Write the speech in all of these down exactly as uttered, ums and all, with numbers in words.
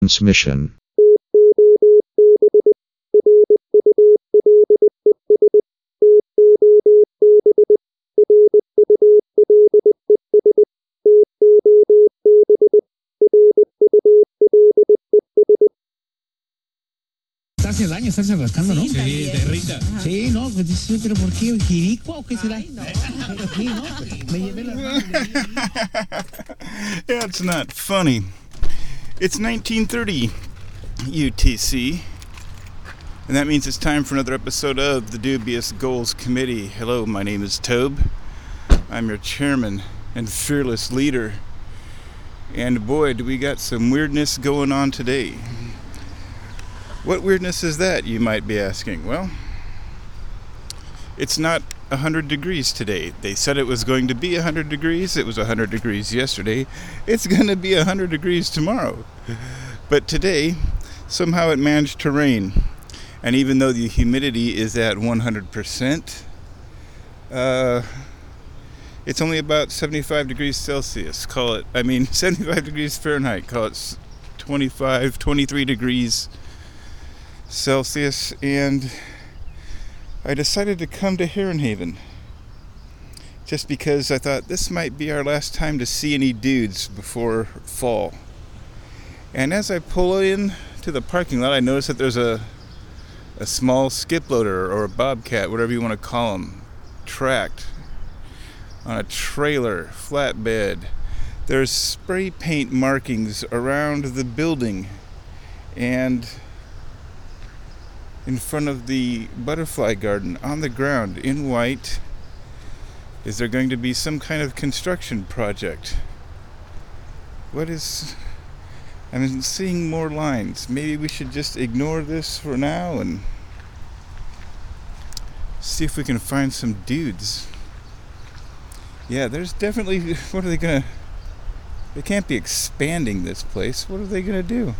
Transmission. Hace daño estarse rascando, ¿no? Sí, te irrita. Sí, no, pues dices, pero ¿por qué? ¿Jiricua o qué será? Ay, no. Pero sí, ¿no? Me llevé las manos de ahí. Yeah, it's not funny. It's nineteen thirty U T C, and that means it's time for another episode of the Dubious Goals Committee. Hello, my name is Tobe. I'm your chairman and fearless leader. And boy, do we got some weirdness going on today. What weirdness is that, you might be asking? Well, it's not one hundred degrees today. They said it was going to be one hundred degrees. It was one hundred degrees yesterday. It's going to be one hundred degrees tomorrow. But today, somehow it managed to rain. And even though the humidity is at one hundred percent, uh, it's only about seventy-five degrees Celsius. Call it, I mean, seventy-five degrees Fahrenheit. Call it twenty-five, twenty-three degrees Celsius, and I decided to come to Herrenhaven just because I thought this might be our last time to see any dudes before fall. And as I pull in to the parking lot, I notice that there's a a small skip loader or a bobcat, whatever you want to call them, tracked on a trailer, flatbed. There's spray paint markings around the building, and in front of the butterfly garden on the ground in white. Is there going to be some kind of construction project? What is... I'm seeing more lines. Maybe we should just ignore this for now and see if we can find some dudes. Yeah, there's definitely... What are they gonna... They can't be expanding this place. What are they gonna do?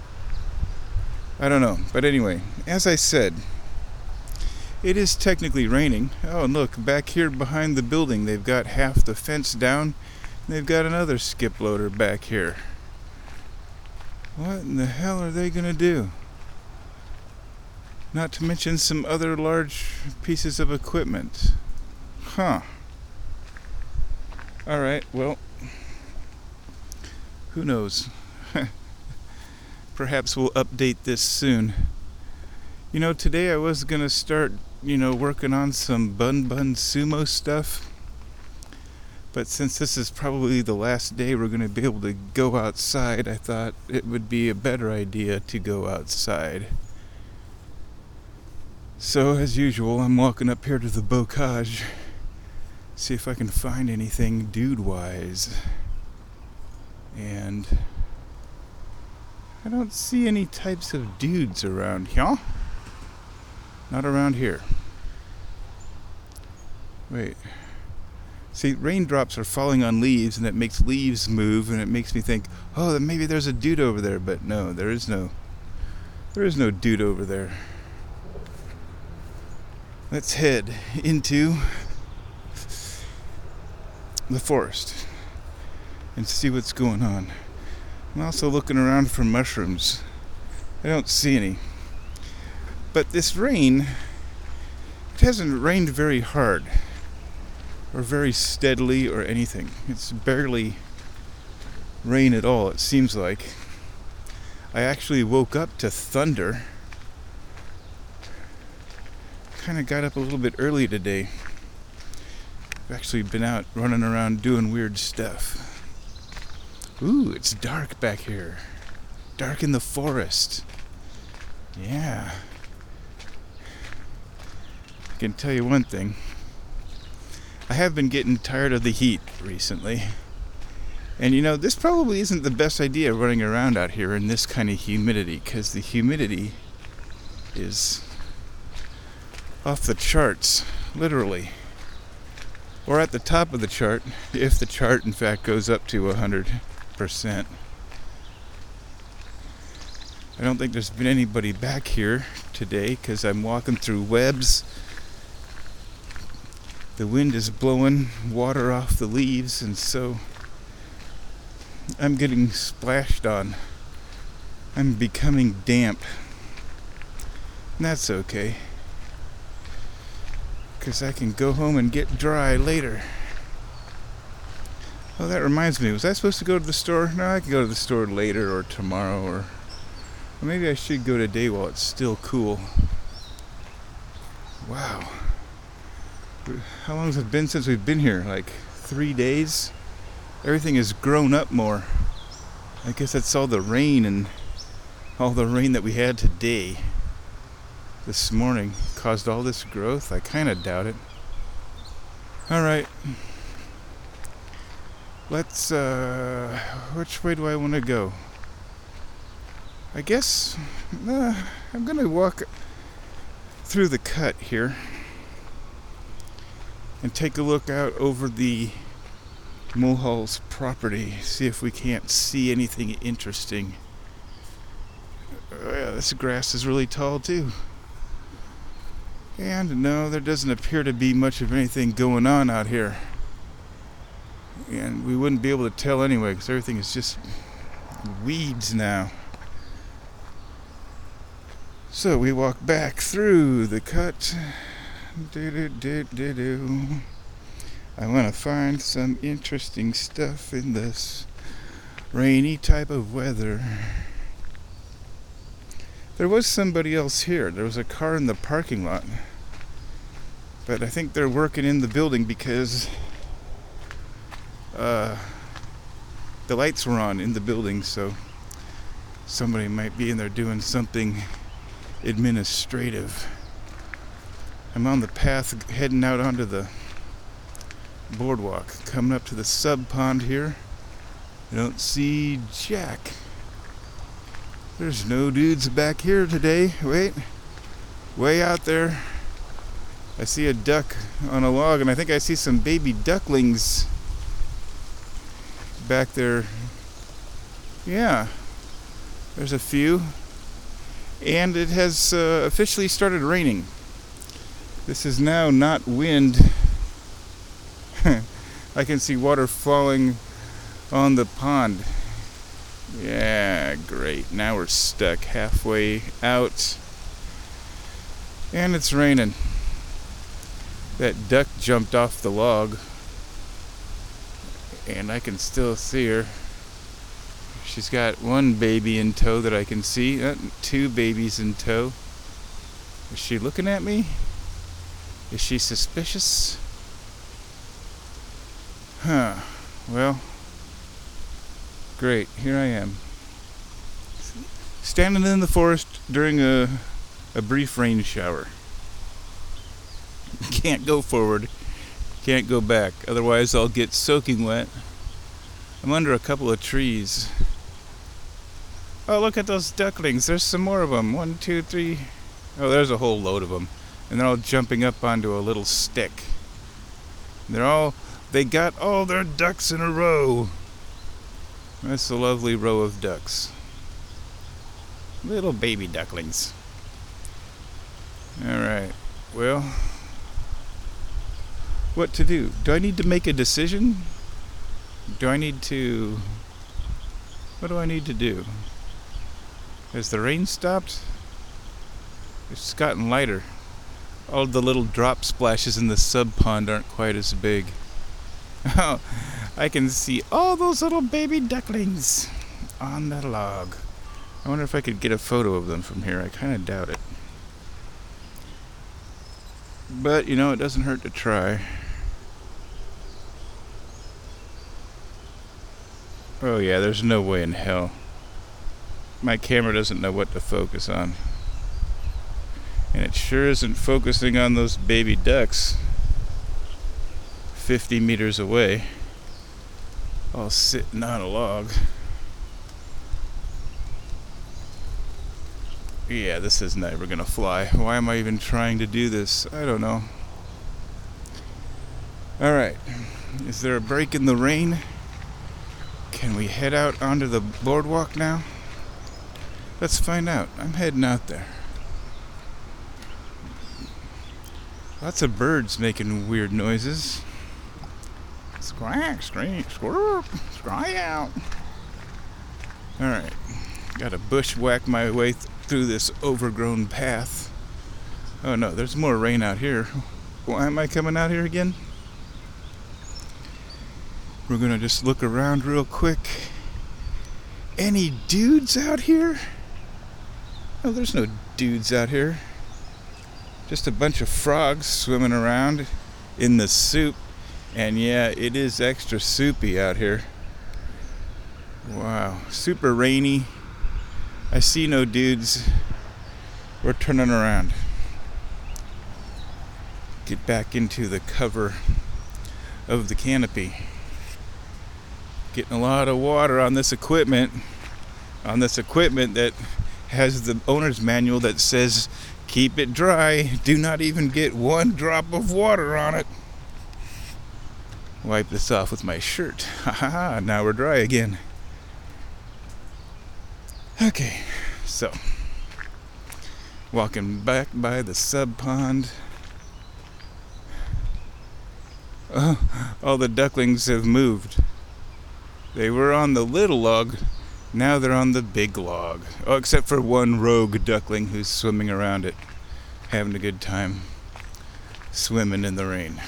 I don't know. But anyway, as I said, it is technically raining. Oh, and look, back here behind the building, they've got half the fence down, and they've got another skip loader back here. What in the hell are they going to do? Not to mention some other large pieces of equipment. Huh. Alright, well, who knows? Perhaps we'll update this soon. You know, today I was going to start, you know, working on some Bun Bun Sumo stuff. But since this is probably the last day we're going to be able to go outside, I thought it would be a better idea to go outside. So, as usual, I'm walking up here to the bocage. See if I can find anything dude-wise. And I don't see any types of dudes around here. Not around here. Wait. See, raindrops are falling on leaves, and it makes leaves move, and it makes me think, oh, then maybe there's a dude over there. But no, there is no, there is no dude over there. Let's head into the forest and see what's going on. I'm also looking around for mushrooms. I don't see any. But this rain, it hasn't rained very hard or very steadily or anything. It's barely rain at all, it seems like. I actually woke up to thunder. Kind of got up a little bit early today. I've actually been out running around doing weird stuff. Ooh, it's dark back here. Dark in the forest. Yeah. I can tell you one thing. I have been getting tired of the heat recently. And you know, this probably isn't the best idea running around out here in this kind of humidity, because the humidity is off the charts, literally. Or at the top of the chart, if the chart in fact goes up to one hundred percent. I don't think there's been anybody back here today because I'm walking through webs. The wind is blowing water off the leaves, and so I'm getting splashed on. I'm becoming damp. And that's okay, because I can go home and get dry later. Oh, that reminds me, was I supposed to go to the store? No, I can go to the store later or tomorrow, or, or maybe I should go today while it's still cool. Wow. How long has it been since we've been here? Like three days? Everything has grown up more. I guess that's all the rain and all the rain that we had today, this morning, caused all this growth. I kind of doubt it. All right. Let's, uh, which way do I want to go? I guess, uh, I'm going to walk through the cut here and take a look out over the Mulhall's property, see if we can't see anything interesting. Oh yeah, this grass is really tall too. And no, there doesn't appear to be much of anything going on out here. And we wouldn't be able to tell anyway, because everything is just weeds now. So we walk back through the cut. Do-do-do-do-do. I want to find some interesting stuff in this rainy type of weather. There was somebody else here. There was a car in the parking lot. But I think they're working in the building because uh, the lights were on in the building, so somebody might be in there doing something administrative. I'm on the path heading out onto the boardwalk, coming up to the sub pond here. I don't see Jack. There's no dudes back here today. Wait, way out there I see a duck on a log, and I think I see some baby ducklings back there. Yeah, there's a few. And it has uh, officially started raining. This is now not wind. I can see water falling on the pond. Yeah, great. Now we're stuck halfway out. And it's raining. That duck jumped off the log. And I can still see her. She's got one baby in tow that I can see. Uh, two babies in tow. Is she looking at me? Is she suspicious? Huh. Well, great. Here I am. Standing in the forest during a, a brief rain shower. Can't go forward. Can't go back. Otherwise I'll get soaking wet. I'm under a couple of trees. Oh, look at those ducklings. There's some more of them. One, two, three. Oh, there's a whole load of them. And they're all jumping up onto a little stick. They're all, they got all their ducks in a row. That's a lovely row of ducks. Little baby ducklings. Alright, well, what to do? Do I need to make a decision? Do I need to, what do I need to do? Has the rain stopped? It's gotten lighter. All the little drop splashes in the sub pond aren't quite as big. Oh, I can see all those little baby ducklings on the log. I wonder if I could get a photo of them from here. I kind of doubt it. But, you know, it doesn't hurt to try. Oh yeah, there's no way in hell. My camera doesn't know what to focus on. And it sure isn't focusing on those baby ducks fifty meters away, all sitting on a log. Yeah, this is never gonna fly. Why am I even trying to do this? I don't know. Alright, is there a break in the rain? Can we head out onto the boardwalk now? Let's find out. I'm heading out there. Lots of birds making weird noises. Squawk, scream, squirp, scry out. Alright. Gotta bushwhack my way th- through this overgrown path. Oh no, there's more rain out here. Why am I coming out here again? We're gonna just look around real quick. Any dudes out here? Oh, there's no dudes out here. Just a bunch of frogs swimming around in the soup. And yeah, it is extra soupy out here. Wow, super rainy. I see no dudes. We're turning around. Get back into the cover of the canopy. Getting a lot of water on this equipment. On this equipment that has the owner's manual that says, keep it dry. Do not even get one drop of water on it. Wipe this off with my shirt. Ha ha ha, now we're dry again. Okay, so walking back by the sub pond. Oh, all the ducklings have moved. They were on the little log, now they're on the big log. Oh, except for one rogue duckling who's swimming around it, having a good time swimming in the rain.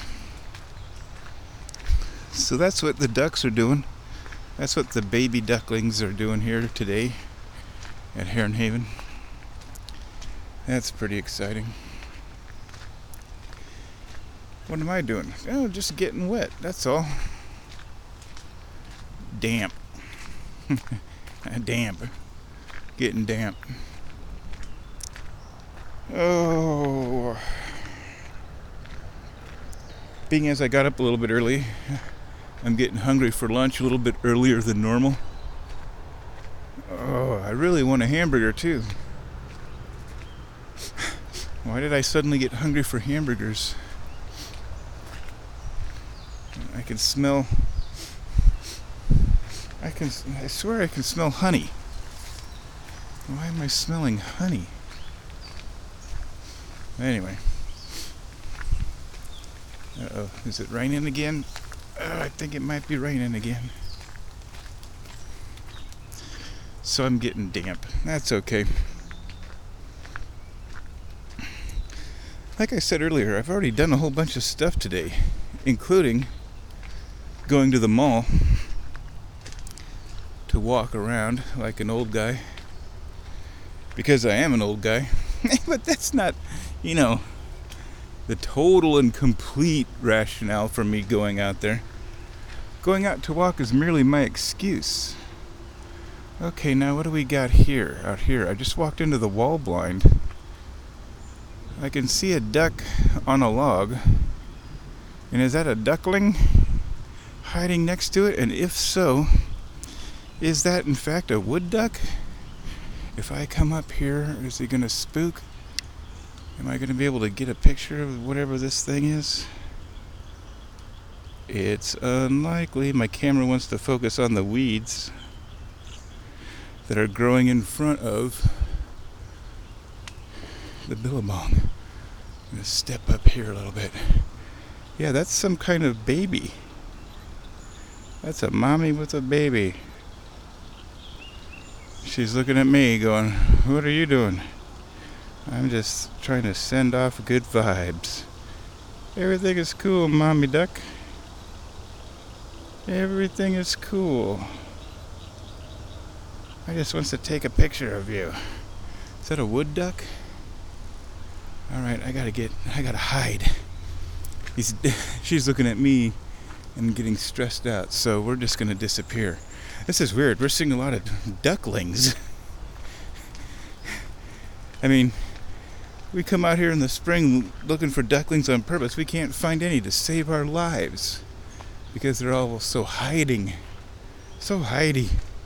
So that's what the ducks are doing. That's what the baby ducklings are doing here today at Heron Haven. That's pretty exciting. What am I doing? Oh, just getting wet, that's all. Damp. Damp. Getting damp. Oh. Being as I got up a little bit early, I'm getting hungry for lunch a little bit earlier than normal. Oh, I really want a hamburger too. Why did I suddenly get hungry for hamburgers? I can smell... I can... I swear I can smell honey. Why am I smelling honey? Anyway. Uh-oh, is it raining again? Uh, I think it might be raining again. So I'm getting damp. That's okay. Like I said earlier, I've already done a whole bunch of stuff today, including going to the mall to walk around like an old guy. Because I am an old guy. But that's not, you know, the total and complete rationale for me going out there. Going out to walk is merely my excuse. Okay, now what do we got here? Out here, I just walked into the wall blind. I can see a duck on a log. And is that a duckling hiding next to it? And if so, is that in fact a wood duck? If I come up here, is he gonna spook? Am I gonna be able to get a picture of whatever this thing is? It's unlikely. My camera wants to focus on the weeds that are growing in front of the billabong. I'm gonna step up here a little bit. Yeah, that's some kind of baby. That's a mommy with a baby. She's looking at me going, what are you doing? I'm just trying to send off good vibes. Everything is cool, mommy duck. Everything is cool. I just wants to take a picture of you. Is that a wood duck? Alright, I gotta get, I gotta hide. He's, she's looking at me and getting stressed out, so we're just gonna disappear. This is weird, we're seeing a lot of ducklings. I mean, we come out here in the spring looking for ducklings on purpose. We can't find any to save our lives because they're all so hiding, so hidey.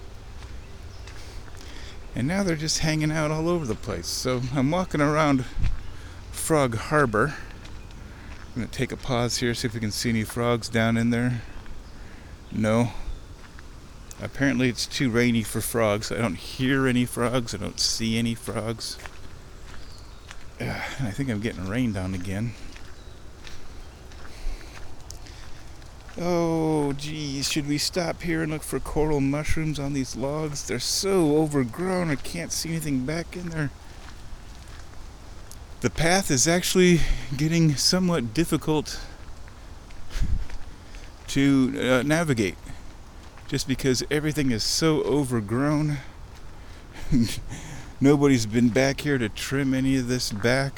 And now they're just hanging out all over the place. So I'm walking around Frog Harbor. I'm gonna take a pause here, see if we can see any frogs down in there. No. Apparently it's too rainy for frogs. I don't hear any frogs. I don't see any frogs. Uh, I think I'm getting rained on again. Oh, geez, should we stop here and look for coral mushrooms on these logs? They're so overgrown, I can't see anything back in there. The path is actually getting somewhat difficult to uh, navigate, just because everything is so overgrown. Nobody's been back here to trim any of this back.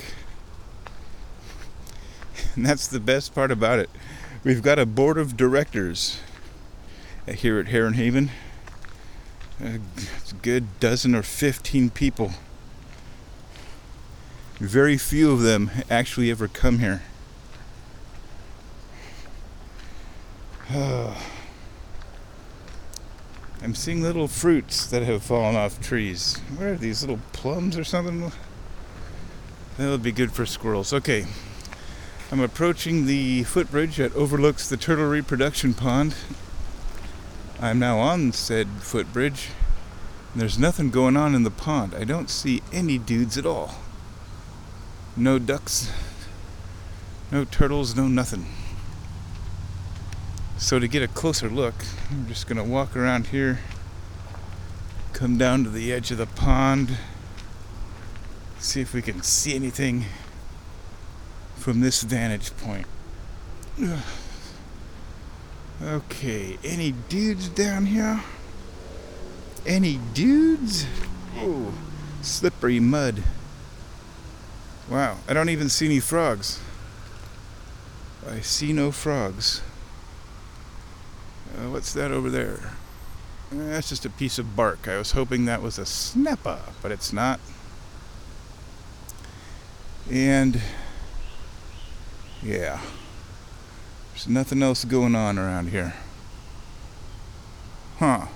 And that's the best part about it. We've got a board of directors here at Heron Haven. A good dozen or fifteen people. Very few of them actually ever come here. I'm seeing little fruits that have fallen off trees. What are these, little plums or something? That would be good for squirrels. Okay. I'm approaching the footbridge that overlooks the turtle reproduction pond. I'm now on said footbridge. There's nothing going on in the pond. I don't see any dudes at all. No ducks, no turtles, no nothing. So to get a closer look, I'm just going to walk around here, come down to the edge of the pond, see if we can see anything from this vantage point. Okay, any dudes down here? Any dudes? Oh, slippery mud. Wow, I don't even see any frogs. I see no frogs. Uh, what's that over there? Uh, that's just a piece of bark. I was hoping that was a snapper, but it's not. And yeah, there's nothing else going on around here. Huh.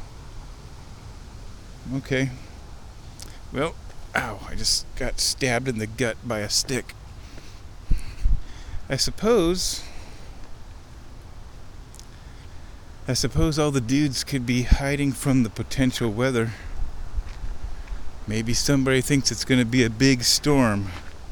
Okay. Well, ow, I just got stabbed in the gut by a stick. I suppose... I suppose all the dudes could be hiding from the potential weather. Maybe somebody thinks it's going to be a big storm.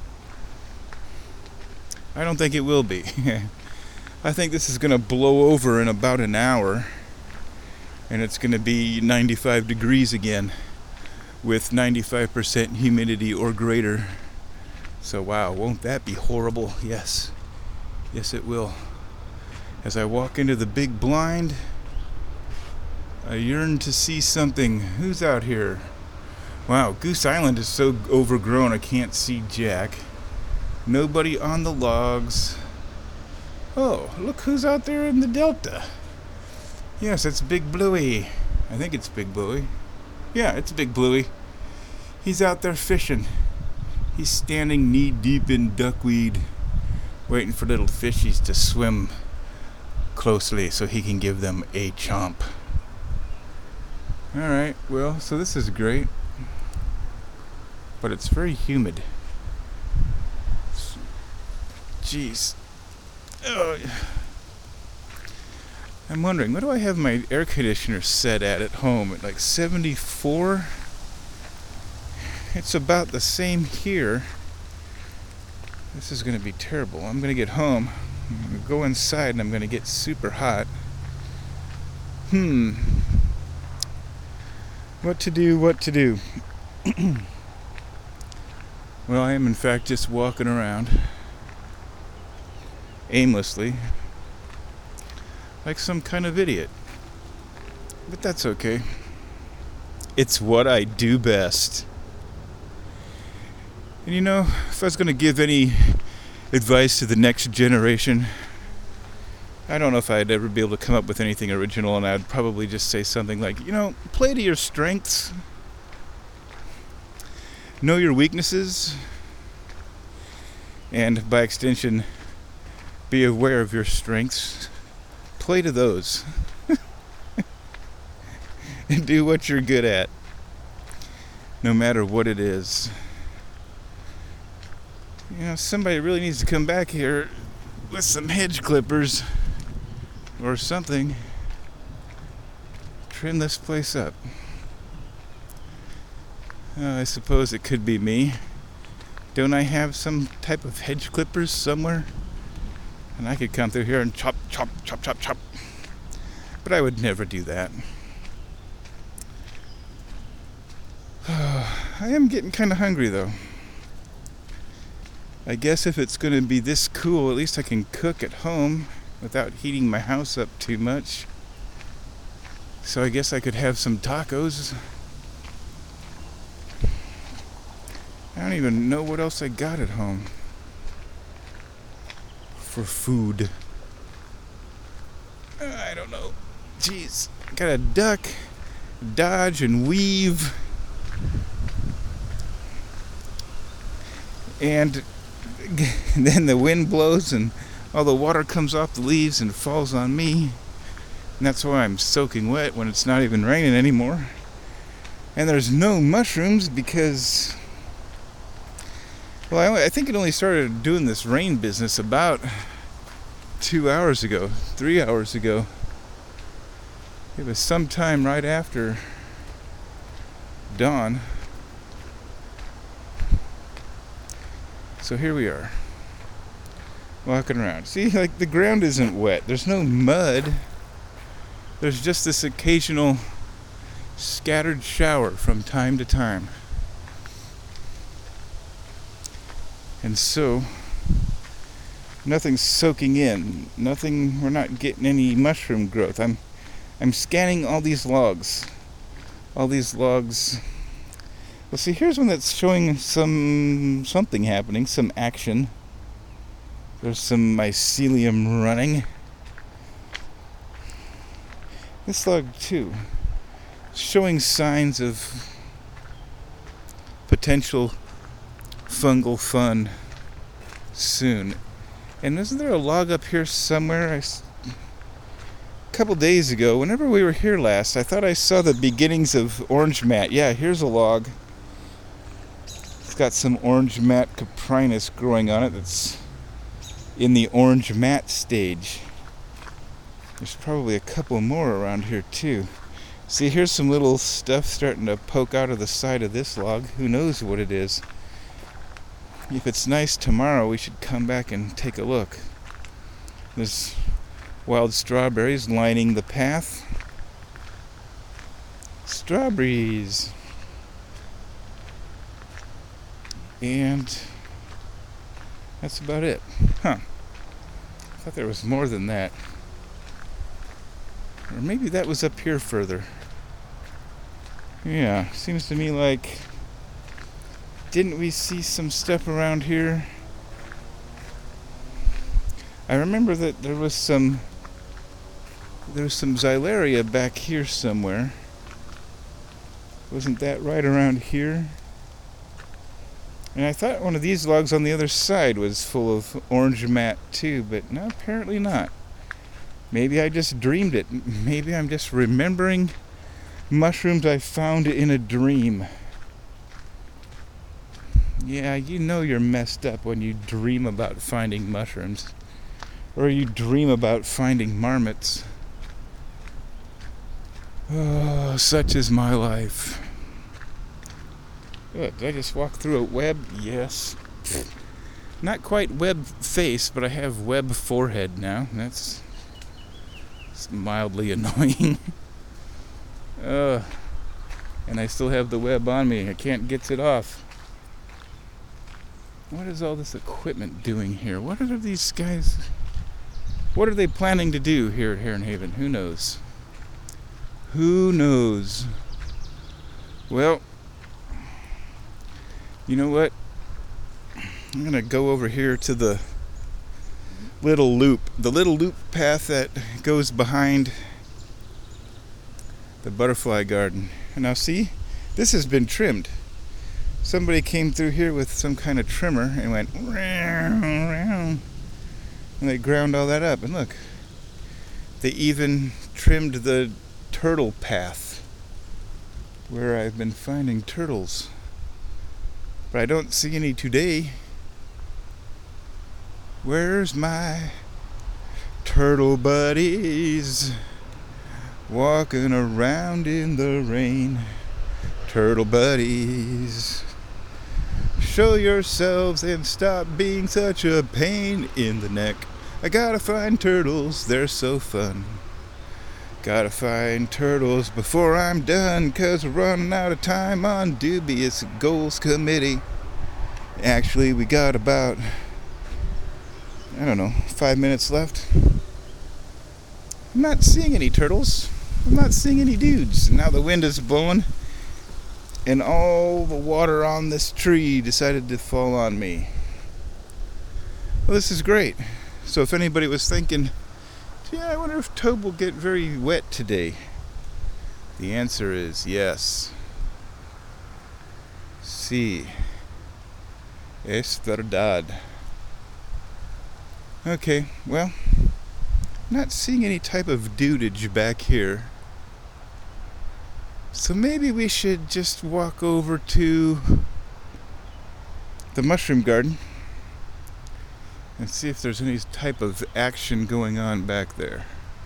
I don't think it will be. I think this is going to blow over in about an hour. And it's going to be ninety-five degrees again, with ninety-five percent humidity or greater. So wow, won't that be horrible? Yes. Yes, it will. As I walk into the big blind, I yearn to see something. Who's out here? Wow, Goose Island is so overgrown I can't see jack. Nobody on the logs. Oh, look who's out there in the delta. Yes, it's Big Bluey. I think it's Big Bluey. Yeah, it's Big Bluey. He's out there fishing. He's standing knee deep in duckweed, waiting for little fishies to swim closely so he can give them a chomp. Alright, well, so this is great. But it's very humid. Jeez. Oh. I'm wondering, what do I have my air conditioner set at at home? At like seventy-four? It's about the same here. This is going to be terrible. I'm going to get home. I'm going to go inside and I'm going to get super hot. Hmm. What to do, what to do? Well, I am in fact just walking around aimlessly like some kind of idiot. But that's okay. It's what I do best. And you know, if I was going to give any advice to the next generation, I don't know if I'd ever be able to come up with anything original, and I'd probably just say something like, you know, play to your strengths, know your weaknesses, and by extension, be aware of your strengths. Play to those. And do what you're good at, no matter what it is. You know, somebody really needs to come back here with some hedge clippers or something. Trim this place up. Uh, I suppose it could be me. Don't I have some type of hedge clippers somewhere? And I could come through here and chop, chop, chop, chop, chop. But I would never do that. I am getting kind of hungry though. I guess if it's going to be this cool, at least I can cook at home without heating my house up too much. So I guess I could have some tacos. I don't even know what else I got at home for food. I don't know. Jeez, gotta duck, dodge, and weave. And then the wind blows and all the water comes off the leaves and falls on me. And that's why I'm soaking wet when it's not even raining anymore. And there's no mushrooms because, well, I, I think it only started doing this rain business about two hours ago, three hours ago. It was sometime right after dawn. So here we are, walking around. See, like the ground isn't wet. There's no mud. There's just this occasional scattered shower from time to time. And so, nothing's soaking in. Nothing, we're not getting any mushroom growth. I'm, I'm scanning all these logs. All these logs. Well, see, here's one that's showing some something happening, some action. There's some mycelium running. This log, too, showing signs of potential fungal fun soon. And isn't there a log up here somewhere? I, a couple days ago, whenever we were here last, I thought I saw the beginnings of orange mat. Yeah, here's a log. Got some orange mat caprinus growing on it that's in the orange mat stage. There's probably a couple more around here too. See, here's some little stuff starting to poke out of the side of this log. Who knows what it is? If it's nice tomorrow, we should come back and take a look. There's wild strawberries lining the path. Strawberries. And that's about it. Huh. I thought there was more than that. Or maybe that was up here further. Yeah, seems to me like... Didn't we see some stuff around here? I remember that there was some... There was some xylaria back here somewhere. Wasn't that right around here? And I thought one of these logs on the other side was full of orange mat too, but no, apparently not. Maybe I just dreamed it. Maybe I'm just remembering mushrooms I found in a dream. Yeah, you know you're messed up when you dream about finding mushrooms. Or you dream about finding marmots. Oh, such is my life. Good. Did I just walk through a web? Yes. Not quite web face, but I have web forehead now. That's, that's mildly annoying. uh, and I still have the web on me. I can't get it off. What is all this equipment doing here? What are these guys... What are they planning to do here at Heron Haven? Who knows? Who knows? Well... You know what? I'm going to go over here to the little loop. The little loop path that goes behind the butterfly garden. And now see, this has been trimmed. Somebody came through here with some kind of trimmer and went and they ground all that up. And look, they even trimmed the turtle path where I've been finding turtles. But I don't see any today. Where's my turtle buddies walking around in the rain? Turtle buddies, show yourselves and stop being such a pain in the neck. I gotta find turtles, they're so fun. Gotta find turtles before I'm done, 'cause we're running out of time on Dubious Goals Committee. Actually, we got about, I don't know, five minutes left. I'm not seeing any turtles. I'm not seeing any dudes. Now the wind is blowing, and all the water on this tree decided to fall on me. Well, this is great. So if anybody was thinking, yeah, I wonder if Tobe will get very wet today, the answer is yes. Sí. Es verdad. Okay, well, not seeing any type of dudage back here. So maybe we should just walk over to the mushroom garden and see if there's any type of action going on back there.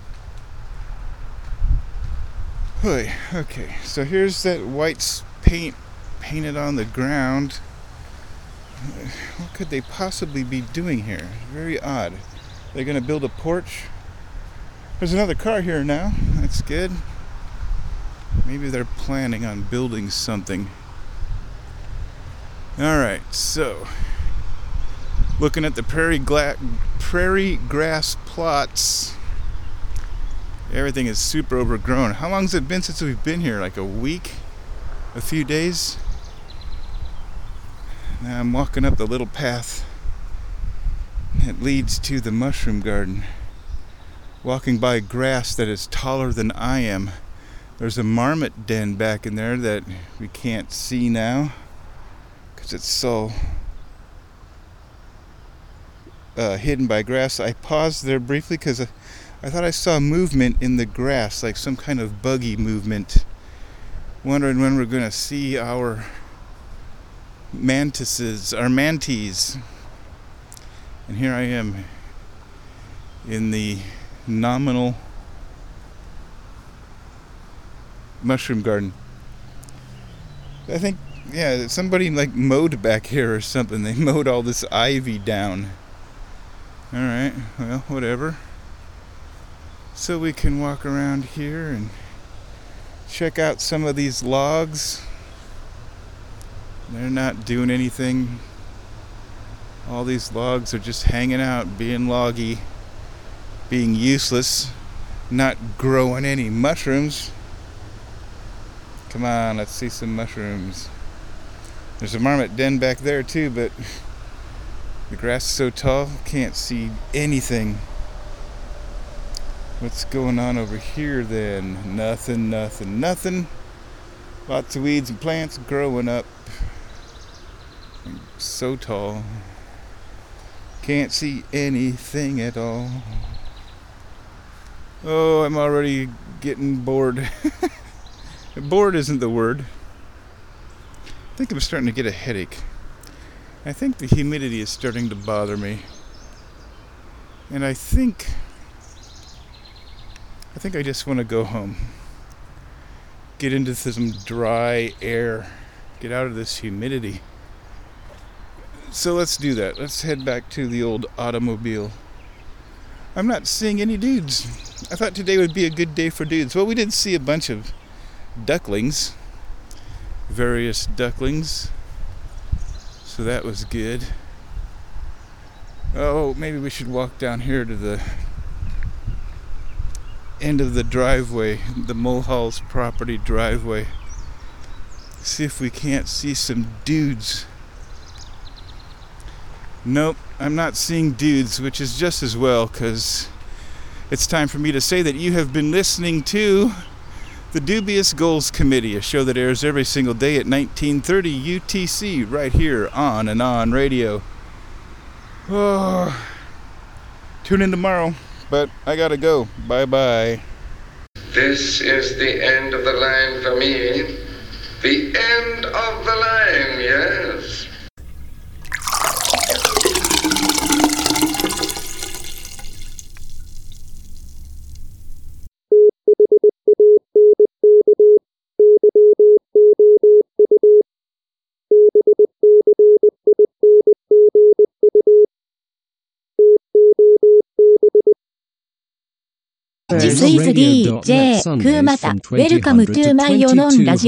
Oy, okay, so here's that white paint painted on the ground. What could they possibly be doing here? Very odd. They're going to build a porch. There's another car here now. That's good. Maybe they're planning on building something. Alright, so looking at the prairie, gla- prairie grass plots. Everything is super overgrown. How long has it been since we've been here? Like a week? A few days? Now I'm walking up the little path that leads to the mushroom garden. Walking by grass that is taller than I am. There's a marmot den back in there that we can't see now because it's so uh, hidden by grass. I paused there briefly because I, I thought I saw movement in the grass, like some kind of buggy movement. Wondering when we're going to see our mantises, our manties. And here I am in the nominal mushroom garden. I think, yeah, somebody like mowed back here or something. They mowed all this ivy down. Alright, well, whatever. So we can walk around here and check out some of these logs. They're not doing anything. All these logs are just hanging out, being loggy, being useless, not growing any mushrooms. Come on, let's see some mushrooms. There's a marmot den back there too, but the grass is so tall, can't see anything. What's going on over here then? Nothing, nothing, nothing. Lots of weeds and plants growing up. So tall. Can't see anything at all. Oh, I'm already getting bored. Bored isn't the word. I think I'm starting to get a headache. I think the humidity is starting to bother me. And I think... I think I just want to go home. Get into some dry air. Get out of this humidity. So let's do that. Let's head back to the old automobile. I'm not seeing any dudes. I thought today would be a good day for dudes. Well, we did see a bunch of ducklings. Various ducklings. So that was good. Oh, maybe we should walk down here to the end of the driveway, the Mulhall's property driveway. See if we can't see some dudes. Nope, I'm not seeing dudes, which is just as well, because it's time for me to say that you have been listening to the Dubious Goals Committee, a show that airs every single day at nineteen thirty U T C, right here on and on radio. Oh, tune in tomorrow, but I gotta go. Bye-bye. This is the end of the line for me. The end of the line, yes. This is ディージェー Kumata. Welcome to my Yonon Radio.